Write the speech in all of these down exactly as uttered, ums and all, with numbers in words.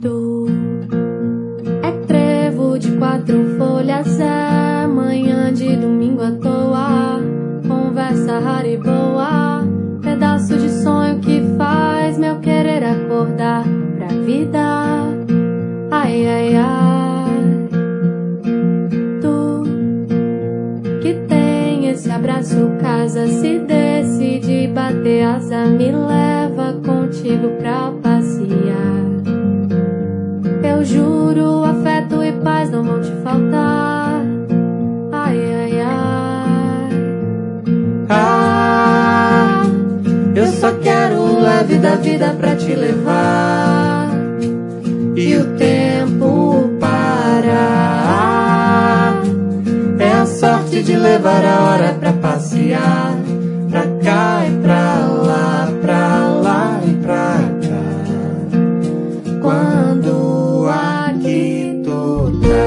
Tu é trevo de quatro folhas, é manhã de domingo à toa, conversa rara e boa, pedaço de sonho que faz meu querer acordar pra vida. Ai, ai, ai. Tu que tem esse abraço, casa, se decide bater asa, me leva contigo pra passear. Eu juro, afeto e paz não vão te faltar. Ai, ai, ai. Ah, eu só quero leve da vida pra te levar e o tempo parar. É a sorte de levar a hora pra passear, pra cá e pra lá, pra lá e pra cá. Quando aqui tu tá.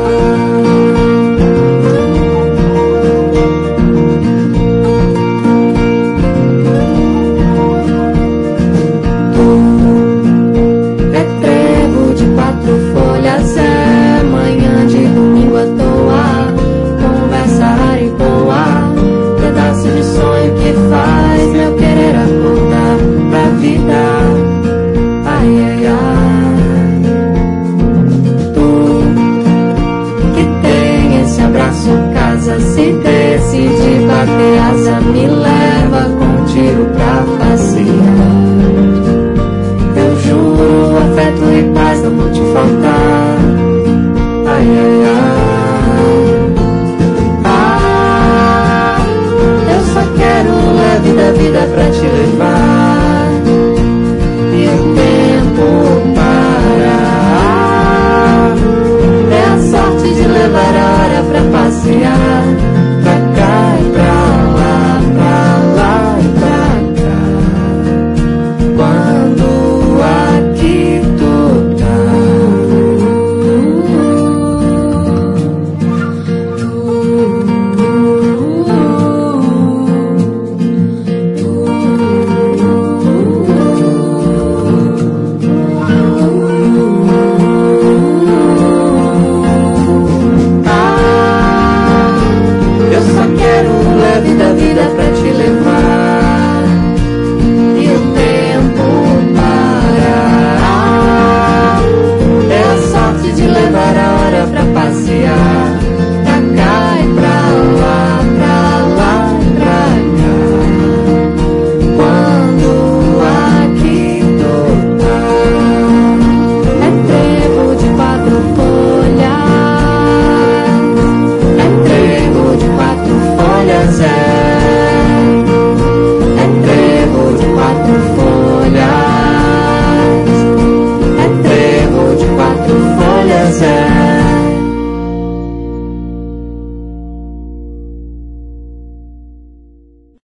Se decide bater asa, me leva contigo pra passear. Eu juro, afeto e paz não vão te faltar. Ai, ai, ai. Ah, eu só quero leve da vida pra te levar